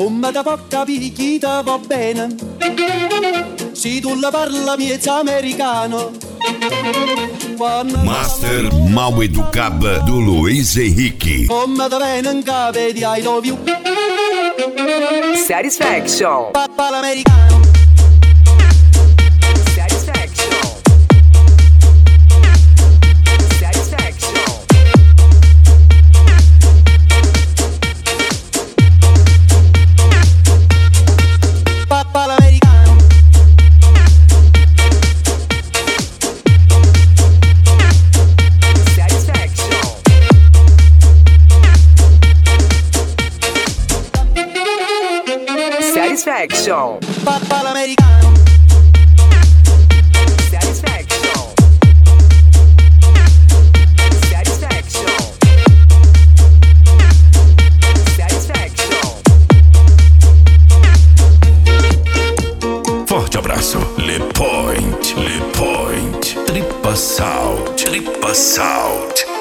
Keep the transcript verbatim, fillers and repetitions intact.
Come da poca picchita va bene, se tu la parla miezza americano. Master Mau Educab do Luiz Henrique. Come da bene cave di I love you. Satisfaction. Papà l'americano. Satisfaction. Papà l'americano. Satisfaction. Satisfaction. Satisfaction. Forte abraço. Le Point, Le Point. Tripa Salt, Tripa Salt.